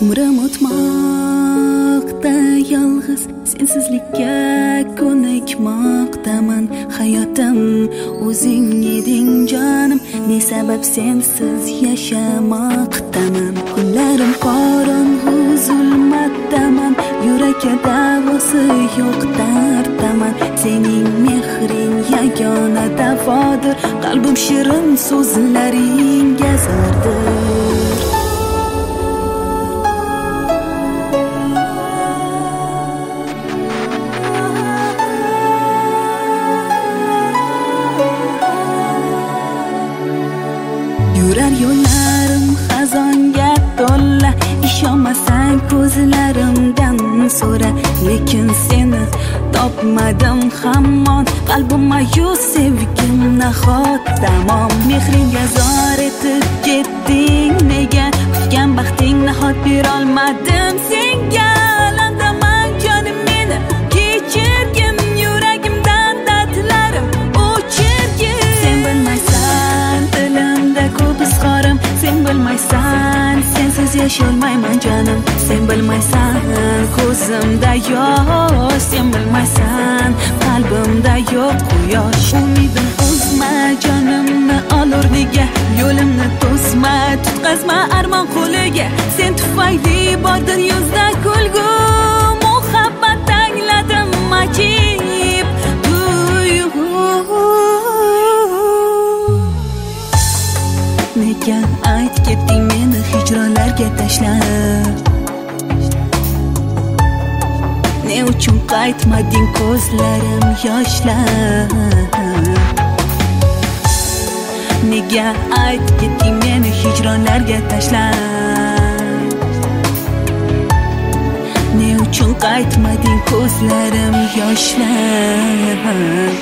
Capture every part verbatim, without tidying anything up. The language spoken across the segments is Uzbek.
Umrim o'tmoqda yolg'iz, sensizlikka ko'nikmoqdaman. Hayotim o'zing eding jonim, ne sabab sensiz yashamoqdaman. Kunlarim qorong'u zulmatdaman, yurakka davosi yo'q darddaman. Sening mehring yagona davodir, qalbim shirin so'zlaringga zardir. Yurar yo'llarim xazonga to'la, ishonmasang ko'zlarimdan so'ra. Lekin seni topmadim hamon, qalbim mayus, sevgim nahot tamom. Mehringga zor etib ketding nega, kutgan baxting nahot berolmadim senga. Alandaman jonim meni kechirgin, yuragimdan dardlarim o'chirgin. Sen bilmaysan dilimda ko'p izhorim, sen bilmaysan sensiz yasholmayman jonim. Sen bilmaysan ko'zimda yosh, sen bilmaysan qalbimda yo'q quyosh. Umidim uzma jonimni ol o'rniga, yo'limni to'sma, tutqazma armon qo'liga. Sen tufayli bordir yuzda kulgu, muhabbat angladim ajib tuyg'u. Nega ayt ketding meni hijronlarga tashlab? Ne uchun qaytmading ko'zlarim yoshlar? Nega ayt ketding meni hijronlarga tashlab? Ne uchun qaytmading ko'zlarim yoshlar?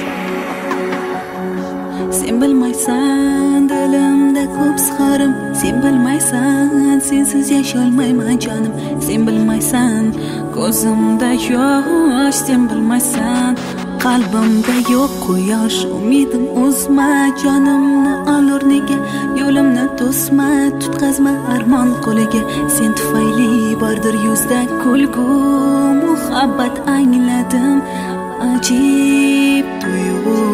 Sen bilmaysan dilimda ko'p izhorim, sen bilmaysan sensiz yasholmayman jonim. Sen bilmaysan ko'zimda yosh, sen bilmaysan qalbimda yo'q quyosh. Umidim uzma jonimni ol o'rniga, yo'limni to'sma, tutqazma armon qo'liga. Sen tufayli bordir yuzda kulgu, muhabbat angladim ajib tuyg'u.